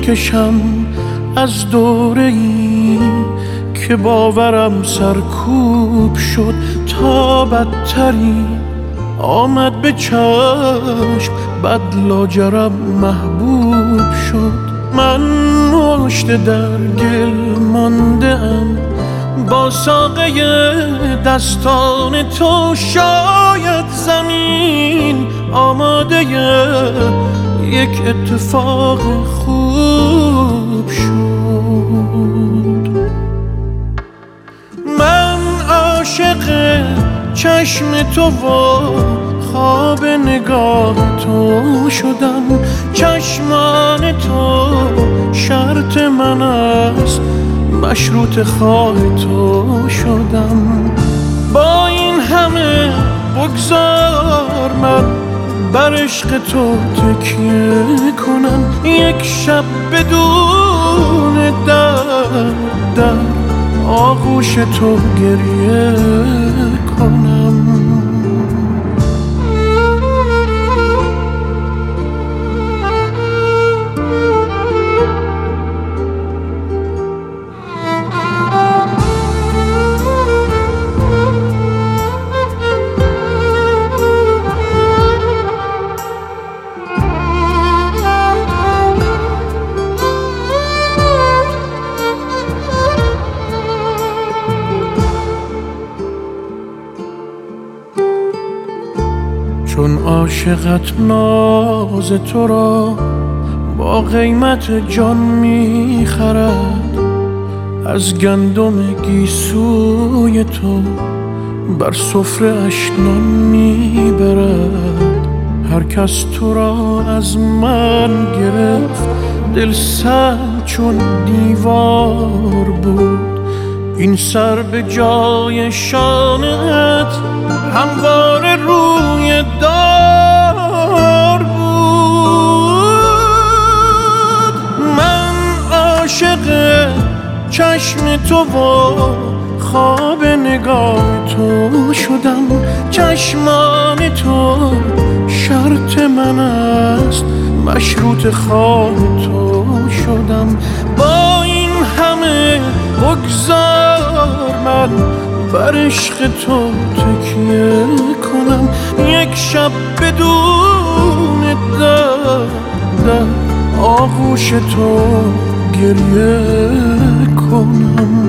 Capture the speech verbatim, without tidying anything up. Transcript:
میکشم از دوره ای که باورم سرکوب شد تا بدتری آمد به چشم، بد لاجرم محبوب شد. من مشت در گل مانده ام با ساقه دستان تو، شاید زمین آماده یک اتفاق خوب شد. من عاشق چشم تو و خواب نگاه تو شدم، چشمان تو شرط من است، مشروط خواه تو شدم. با این همه بگذار من بر عشق تو تکیه کنم، یک شب بدون در در آغوش تو گریه کنم. چون عاشقت ناز تو را با قیمت جان میخرد، از گندم گیسوی تو بر سفره اش نان میبرد. هر کس تو را از من گرفت، دل سنگ چون دیوار بود. این سر به جای شانت همواره روی دار بود. من عاشق چشم تو و خواب نگاه تو شدم، چشمان تو شرط من است، مشروط خواه تو شدم. با این همه بگذار من بر عشق تو تکیه کنم، یک شب بدون در در آغوش تو گریه کنم.